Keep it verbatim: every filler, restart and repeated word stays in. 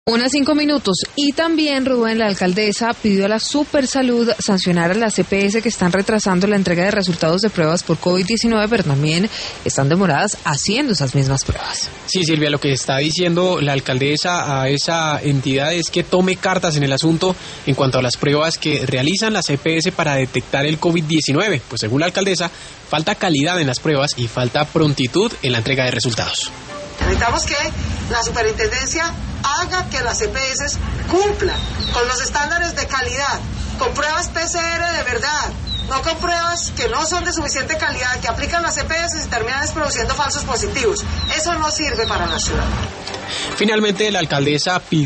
Unas cinco minutos. Y también, Rubén, la alcaldesa pidió a la Supersalud sancionar a las E P S que están retrasando la entrega de resultados de pruebas por COVID diecinueve, pero también están demoradas haciendo esas mismas pruebas. Sí, Silvia, lo que está diciendo la alcaldesa a esa entidad es que tome cartas en el asunto en cuanto a las pruebas que realizan las E P S para detectar el COVID diecinueve. Pues según la alcaldesa, falta calidad en las pruebas y falta prontitud en la entrega de resultados. Necesitamos que la superintendencia haga que las E P S cumplan con los estándares de calidad, con pruebas P C R de verdad, no con pruebas que no son de suficiente calidad, que aplican las E P S y terminan produciendo falsos positivos. Eso no sirve para la ciudad. Finalmente, la alcaldesa pidió